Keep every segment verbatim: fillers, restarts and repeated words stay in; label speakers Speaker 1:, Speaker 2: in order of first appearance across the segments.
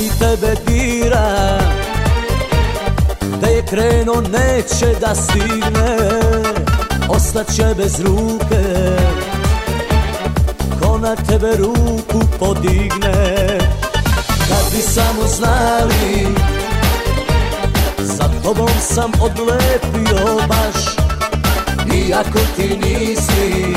Speaker 1: i tebe dira, da je krenuo neće da stigne, ostaće bez ruke, ko na tebe ruku podigne. Kad bi samo znali, za tobom sam odlepio baš, iako ti nisi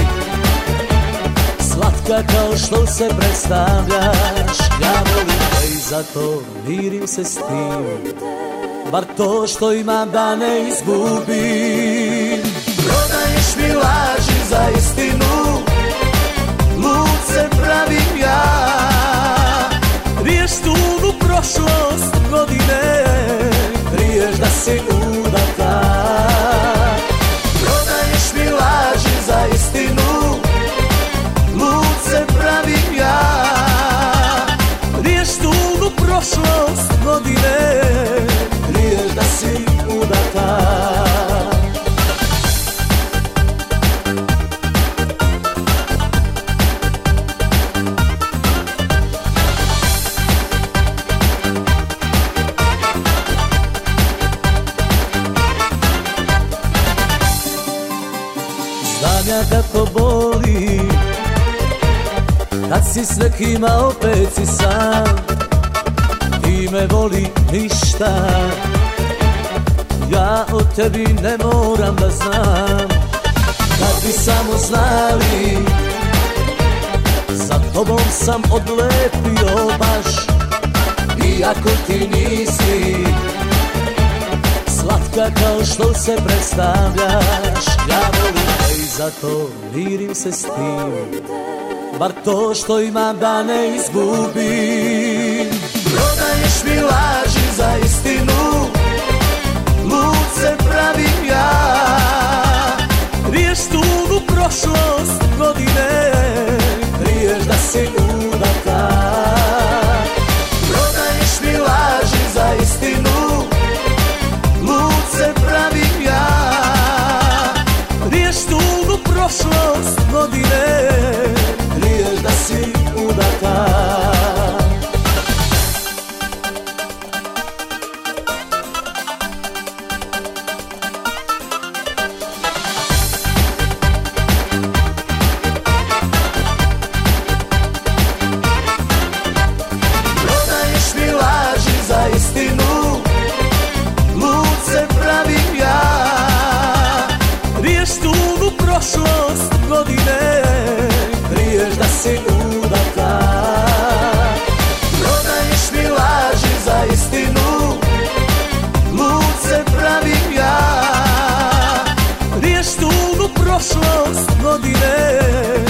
Speaker 1: slatka kao što se predstavljaš. Ja volim te i zato mirim se s tim, bar to što imam da ne izgubim. Prodaješ mi laži za istinu, lud se pravim ja, kriješ tugu prošlost godine, kriješ da si udata. Prodaješ mi laži za istinu, lud se pravim ja, kriješ tugu prošlost godine, kriješ da si udata. Znam ja kako boli, kad si s nekima opet si sam, ti me voli ništa, ja o tebi ne moram da znam. Kad bi samo znali, za tobom sam odlepio baš, iako ti nisi slatka kao što se predstavljaš. Ja volim te i zato mirim se s tim, bar to što imam da ne izgubim. Prodaješ mi laži za istinu, lud se pravim ja, kriješ tugu prošlost godine, kriješ da si udata. Prodaješ mi laži za istinu, lud se pravim ja, kriješ tugu prošlost godine, kriješ da si udata. Prodaješ mi laži za istinu, lud se pravim ja, kriješ tugu prošlost godine, kriješ da si udata. Prodaješ mi laži za istinu, lud se pravim ja, kriješ tugu prošlost godine,